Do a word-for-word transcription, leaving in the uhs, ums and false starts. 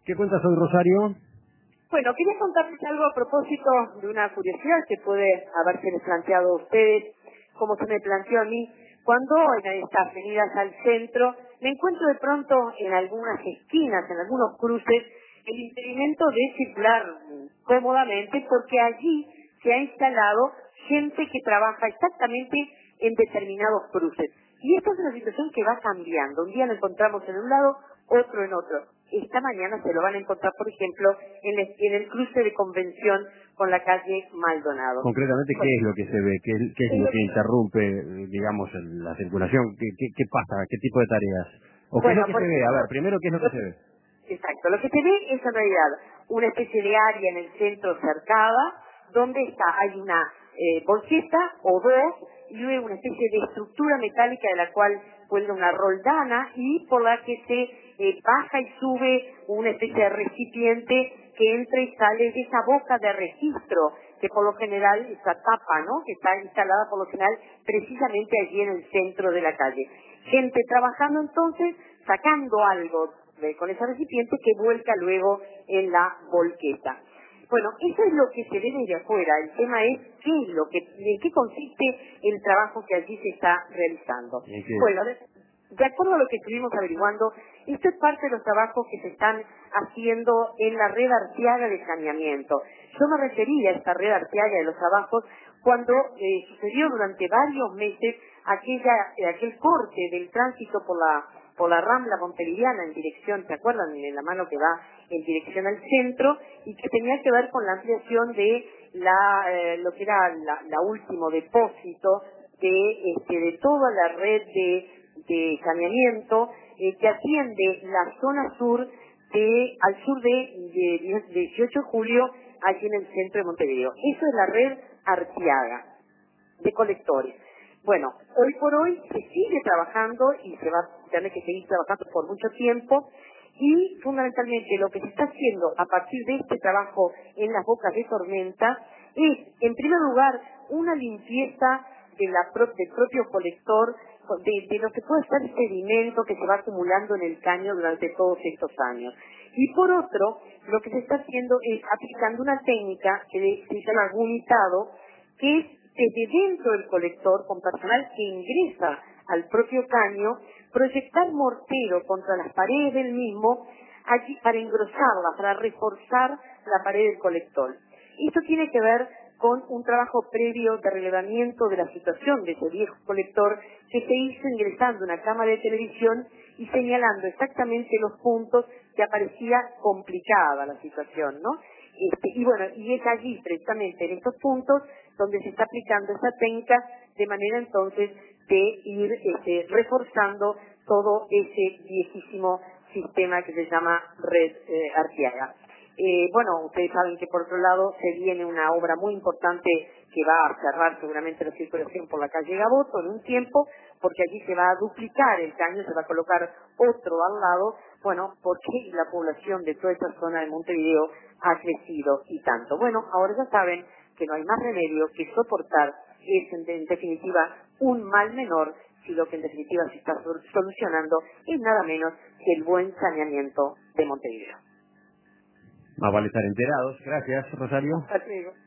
¿Qué cuentas hoy, Rosario? Bueno, quería contarles algo a propósito de una curiosidad que puede haberse planteado a ustedes, como se me planteó a mí, cuando en estas venidas al centro me encuentro de pronto en algunas esquinas, en algunos cruces, el impedimento de circular cómodamente, porque allí se ha instalado gente que trabaja exactamente en determinados cruces. Y esta es una situación que va cambiando. Un día lo encontramos en un lado, otro en otro. Esta mañana se lo van a encontrar, por ejemplo, en el, en el cruce de Convención con la calle Maldonado. Concretamente, ¿qué Bueno, es lo que se ve? ¿Qué, qué es lo que interrumpe, digamos, la circulación? ¿Qué, qué, qué pasa? ¿Qué tipo de tareas? ¿O qué es bueno, lo que por se ve? A ejemplo, ver, primero, ¿qué es lo que se ve? exacto. Lo que se ve es en realidad una especie de área en el centro cercada, donde está, hay una eh, bolseta o dos, y luego una especie de estructura metálica de la cual cuelga una roldana y por la que se eh, baja y sube una especie de recipiente que entra y sale de esa boca de registro, que por lo general, esa tapa, ¿no?, que está instalada por lo general precisamente allí en el centro de la calle. Gente trabajando entonces, sacando algo de, con ese recipiente que vuelca luego en la volqueta. Bueno, eso es lo que se ve desde afuera. El tema es qué es lo que, en qué consiste el trabajo que allí se está realizando. Bueno, de, de acuerdo a lo que estuvimos averiguando, esto es parte de los trabajos que se están haciendo en la red arteaga de saneamiento. Yo me refería a esta red arteaga de los trabajos cuando eh, sucedió durante varios meses aquella, eh, aquel corte del tránsito por la por la Rambla Montevideana en dirección, ¿se acuerdan? En la mano que va en dirección al centro, y que tenía que ver con la ampliación de la eh, lo que era la, la último depósito de este, de toda la red de, de saneamiento eh, que atiende la zona sur de al sur de, de dieciocho de julio aquí en el centro de Montevideo. Eso es la red Arteaga de colectores. Bueno, hoy por hoy se sigue trabajando y se va a tener que seguir trabajando por mucho tiempo, y fundamentalmente lo que se está haciendo a partir de este trabajo en las bocas de tormenta es, en primer lugar, una limpieza de la pro del propio colector, de, de lo que puede ser sedimento que se va acumulando en el caño durante todos estos años. Y por otro, lo que se está haciendo es aplicando una técnica que se llama gumitado, que es desde dentro del colector, con personal que ingresa al propio caño, proyectar mortero contra las paredes del mismo allí para engrosarla, para reforzar la pared del colector. Esto tiene que ver con un trabajo previo de relevamiento de la situación de ese viejo colector que se hizo ingresando una cámara de televisión y señalando exactamente los puntos que aparecía complicada la situación, ¿no? Este, y bueno, y es allí precisamente en estos puntos donde se está aplicando esta técnica de manera entonces de ir este, reforzando todo ese viejísimo sistema que se llama red eh, arteaga. Eh, bueno, ustedes saben que por otro lado se viene una obra muy importante que va a cerrar seguramente la circulación por la calle Gaboto en un tiempo, porque allí se va a duplicar el caño, se va a colocar otro al lado, bueno, porque la población de toda esta zona de Montevideo ha crecido y tanto. Bueno, ahora ya saben que no hay más remedio que soportar, es en, en definitiva un mal menor, si lo que en definitiva se está solucionando es nada menos que el buen saneamiento de Montevideo. Más vale estar enterados. Gracias, Rosario. Hasta luego.